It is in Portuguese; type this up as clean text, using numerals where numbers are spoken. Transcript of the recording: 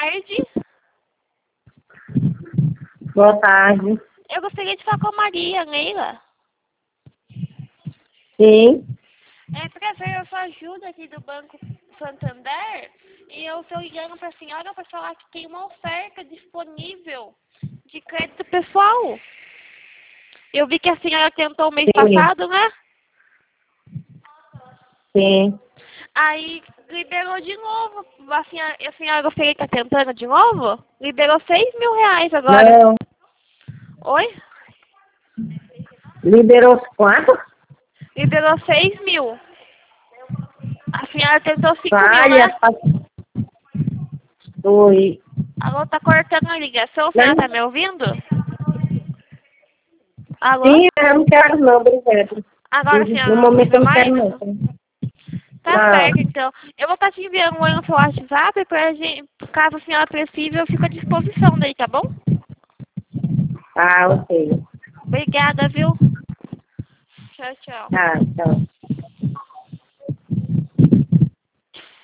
tarde. Boa tarde. Eu gostaria de falar com a Maria Leila. Sim. É prazer, eu sou a Júlia aqui do Banco Santander e eu estou ligando para a senhora para falar que tem uma oferta disponível de crédito pessoal. Eu vi que a senhora tentou o mês passado, né? Sim. Aí liberou de novo. A senhora gostaria de estar tentando de novo? Liberou R$ 6.000 agora. Não. Oi? Liberou quanto? Liberou 6.000. A senhora tentou 5.000, Falha. né? Oi. Alô, tá cortando a ligação. A senhora tá me ouvindo? Alô? Sim, eu não quero não, obrigado. Agora a senhora No não momento precisa eu não mais? quero não. Tá Não. certo, então. Eu vou estar te enviando um no seu WhatsApp pra gente, caso a senhora precise, eu fico à disposição daí, tá bom? Ah, ok. Obrigada, viu? Tchau, tchau. Tá, tchau.